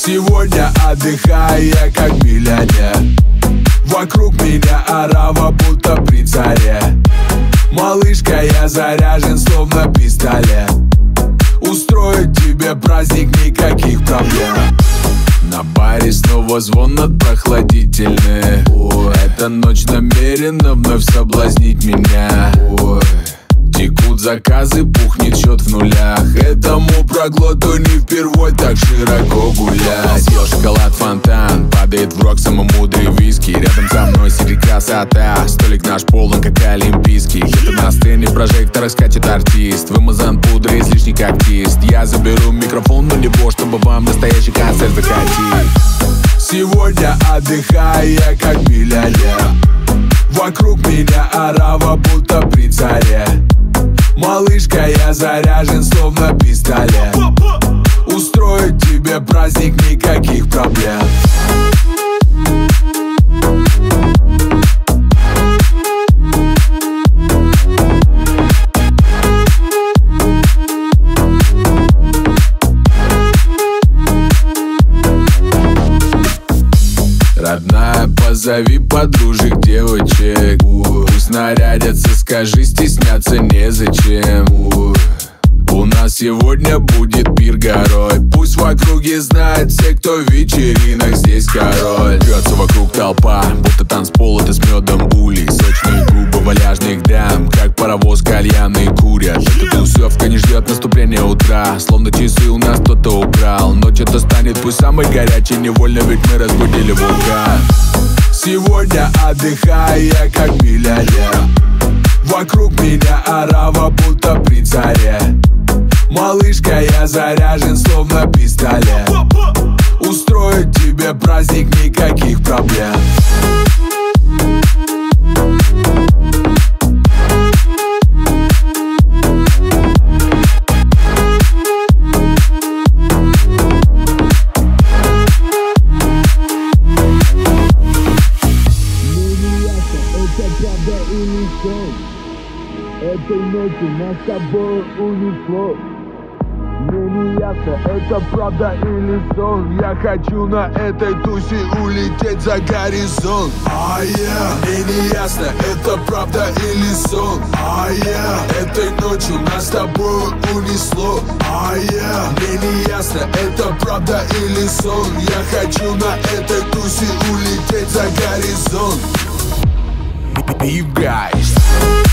Сегодня отдыхаю я как миллионер. Вокруг меня орава, будто при царе. Малышка, я заряжен, словно пистолет. Устроить тебе праздник, никаких проблем. На баре снова звон над прохладительный. Эта ночь намерена вновь соблазнить меня. Текут заказы, пухнет счет в нулях. Этому проглоту не впервой так широко гулять. Съел шоколад, фонтан, падает в рот самый мудрый виски. Рядом со мной сидит красота, столик наш полон, как олимпийский. Это на сцене в прожекторах скачет артист, вымазан пудрой, излишний как кист. Я заберу микрофон на него, чтобы вам настоящий концерт закатить. Сегодня отдыхаю я как миллионер. Вокруг меня орава, будто при царе. Малышка, я заряжен, словно пистолет. Устроить тебе праздник, никаких проблем. Родная, позови подружек, девочек. Пусть нарядятся, скажи, стесняться незачем. У нас сегодня будет пир горой. Пусть в округе знают все, кто в вечеринах здесь король. Бьется вокруг толпа, будто танцпол, это с медом улей. Сочные губы валяжных дам, как паровоз кальянный курят. Эта тусовка не ждет наступления утра, словно часы у нас кто-то украл. Ночь это станет пусть самой горячей, невольно ведь мы разбудили вулкан. Сегодня отдыхаю я как миллионер. Вокруг меня орава, будто при царе. Малышка, я заряжен, словно пистолет. Устроить тебе праздник, никаких проблем. Этой ночью нас с тобой унесло. Мне не ясно, это правда или сон. Я хочу на этой тусе улететь за горизонт. Мне не ясно, это правда или сон. Этой ночью нас с тобой унесло. Мне не ясно, это правда или сон. Я хочу на этой тусе улететь за горизонт. You guys